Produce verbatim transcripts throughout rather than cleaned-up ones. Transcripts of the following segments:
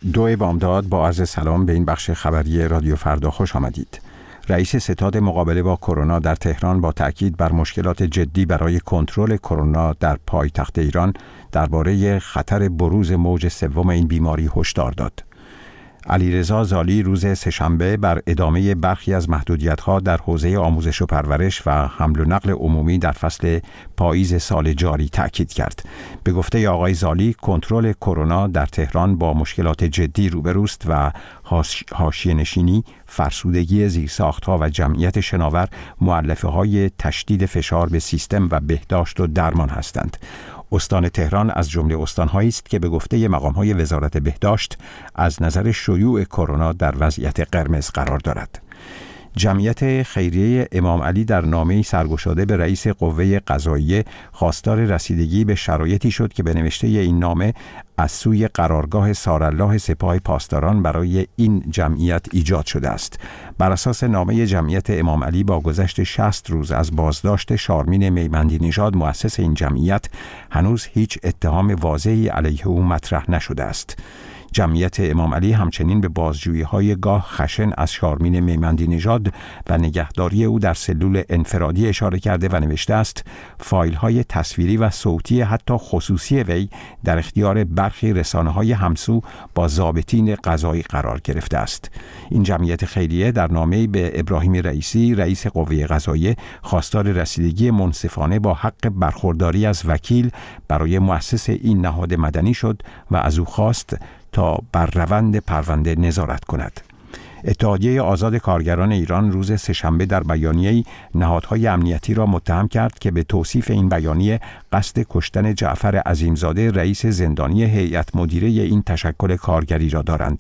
دو بامداد با عرض سلام به این بخش خبری رادیو فردا خوش آمدید. رئیس ستاد مقابله با کرونا در تهران با تاکید بر مشکلات جدی برای کنترل کرونا در پایتخت ایران درباره خطر بروز موج سوم این بیماری هشدار داد. علیرضا زالی روز سه‌شنبه بر ادامه برخی از محدودیت‌ها در حوزه آموزش و پرورش و حمل و نقل عمومی در فصل پاییز سال جاری تأکید کرد. به گفته آقای زالی، کنترل کرونا در تهران با مشکلات جدی روبروست و حاشیه‌نشینی، فرسودگی زیرساخت‌ها و جمعیت شناور مؤلفه‌های تشدید فشار به سیستم و بهداشت و درمان هستند. استان تهران از جمله استان‌هایی است که به گفته مقام‌های وزارت بهداشت از نظر شیوع کرونا در وضعیت قرمز قرار دارد. جمعیت خیریه امام علی در نامه‌ای سرگشاده به رئیس قوه قضاییه خواستار رسیدگی به شرایطی شد که به نوشته این نامه از سوی قرارگاه سارالله سپاه پاسداران برای این جمعیت ایجاد شده است. بر اساس نامه جمعیت امام علی با گذشت شصت روز از بازداشت شارمین میمندی نژاد مؤسس این جمعیت هنوز هیچ اتهام واضحی علیه او مطرح نشده است. جمعیت امام علی همچنین به بازجویی‌های گاه خشن از شارمین میمندی نژاد و نگهداری او در سلول انفرادی اشاره کرده و نوشته است فایل‌های تصویری و صوتی حتی خصوصی وی در اختیار برخی رسانه‌های همسو با ضابطین قضایی قرار گرفته است. این جمعیت خیریه در نامه‌ای به ابراهیم رئیسی رئیس قوه قضاییه خواستار رسیدگی منصفانه با حق برخورداری از وکیل برای مؤسس این نهاد مدنی شد و از او خواست تا بر روند پرونده نظارت کند. اتحادیه آزاد کارگران ایران روز سه‌شنبه در بیانیه‌ای نهادهای امنیتی را متهم کرد که به توصیف این بیانیه قصد کشتن جعفر عظیمزاده رئیس زندانی هیئت مدیره این تشکل کارگری را دارند.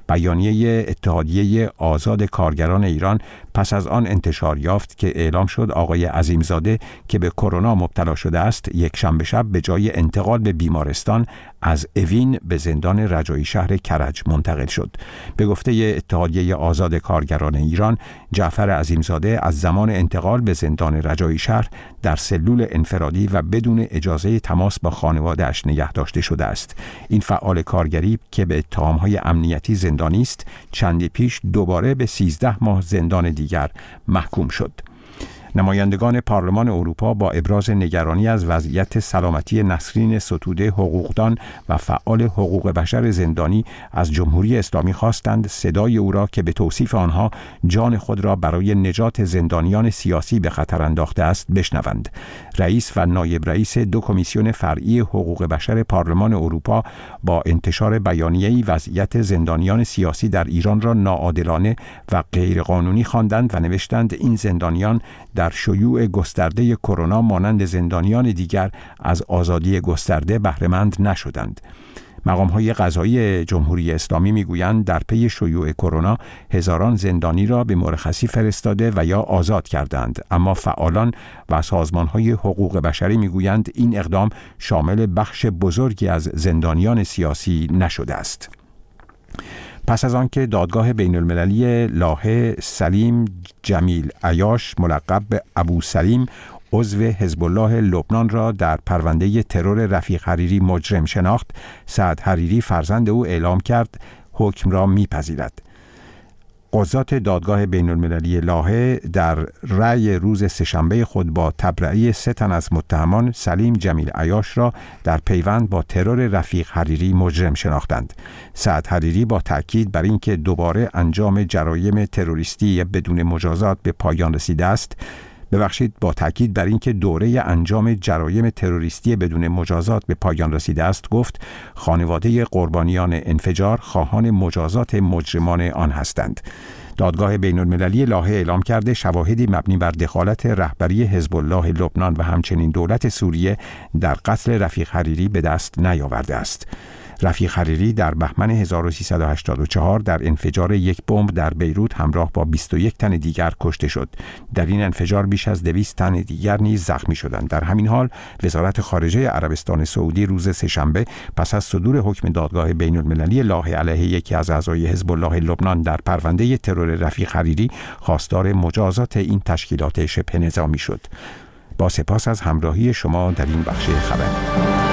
بیانیه اتحادیه آزاد کارگران ایران پس از آن انتشار یافت که اعلام شد آقای عظیمزاده که به کرونا مبتلا شده است یک شنبه شب به جای انتقال به بیمارستان از اوین به زندان رجایی شهر کرج منتقل شد. به گفته اتحادیه آزاد کارگران ایران، جعفر عظیمزاده از زمان انتقال به زندان رجایی شهر در سلول انفرادی و بدون اجازه تماس با خانواده‌اش نگه داشته شده است. این فعال کارگری که به اتهام‌های امنیتی زندانی است، چندی پیش دوباره به سیزده ماه زندان دیگر محکوم شد. نمایندگان پارلمان اروپا با ابراز نگرانی از وضعیت سلامتی نسرین ستوده حقوقدان و فعال حقوق بشر زندانی از جمهوری اسلامی خواستند صدای او را که به توصیف آنها جان خود را برای نجات زندانیان سیاسی به خطر انداخته است بشنوند. رئیس و نایب رئیس دو کمیسیون فرعی حقوق بشر پارلمان اروپا با انتشار بیانیه‌ای وضعیت زندانیان سیاسی در ایران را ناعادلانه و غیرقانونی خواندند و نوشتند این زندانیان در شیوع گسترده کرونا مانند زندانیان دیگر از آزادی گسترده بهره‌مند نشدند. مقام‌های قضایی جمهوری اسلامی می‌گویند در پی شیوع کرونا هزاران زندانی را به مرخصی فرستاده و یا آزاد کردند، اما فعالان و سازمان‌های حقوق بشری می‌گویند این اقدام شامل بخش بزرگی از زندانیان سیاسی نشده است. پس از آنکه دادگاه بین المللی لاهه سلیم جمیل عیاش ملقب به ابو سلیم عضو حزب الله لبنان را در پرونده ترور رفیق حریری مجرم شناخت، سعد حریری فرزند او اعلام کرد حکم را میپذیرد. قضات دادگاه بین المللی لاهه در رأی روز سه‌شنبه خود با تبرئه سه تن از متهمان سلیم جمیل عیاش را در پیوند با ترور رفیق حریری مجرم شناختند. سعد حریری با تأکید بر اینکه دوباره انجام جرایم تروریستی بدون مجازات به پایان رسیده است، ببخشید با تاکید بر اینکه دوره انجام جرایم تروریستی بدون مجازات به پایان رسیده است، گفت خانواده قربانیان انفجار خواهان مجازات مجرمان آن هستند. دادگاه بین المللی لاهه اعلام کرده شواهدی مبنی بر دخالت رهبری حزب الله لبنان و همچنین دولت سوریه در قتل رفیق حریری به دست نیاورده است. رفیق حریری در بهمن هزار و سیصد و هشتاد و چهار در انفجار یک بمب در بیروت همراه با بیست و یک تن دیگر کشته شد. در این انفجار بیش از دویست تن دیگر نیز زخمی شدند. در همین حال وزارت خارجه عربستان سعودی روز سه‌شنبه پس از صدور حکم دادگاه بین المللی لاهه علیه یکی از اعضای حزب الله لبنان در پرونده ترور رفیق حریری خواستار مجازات این تشکیلات شبه نظامی شد. با سپاس از همراهی شما در این بخش خبر.